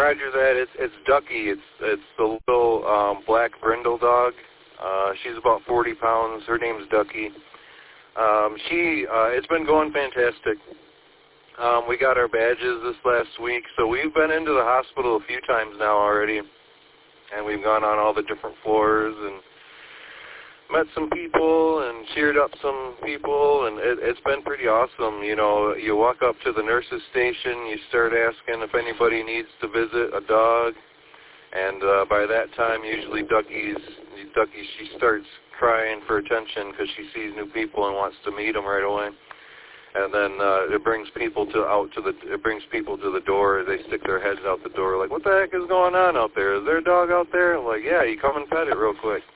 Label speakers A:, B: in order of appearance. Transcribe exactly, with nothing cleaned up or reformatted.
A: Roger that. It's it's Ducky. It's it's the little um, black brindle dog. Uh, she's about forty pounds. Her name's Ducky. Um, she uh, it's been going fantastic. Um, we got our badges this last week, so we've been into the hospital a few times now already, and we've gone on all the different floors and met some people and cheered up some people, and it, it's been pretty awesome. You know, you walk up to the nurse's station, you start asking if anybody needs to visit a dog, and uh, by that time, usually Ducky's, Ducky, she starts crying for attention because she sees new people and wants to meet them right away. And then uh, it brings people to out to the it brings people to the door. They stick their heads out the door, like, "What the heck is going on out there? Is there a dog out there?" I'm like, "Yeah, you come and pet it real quick."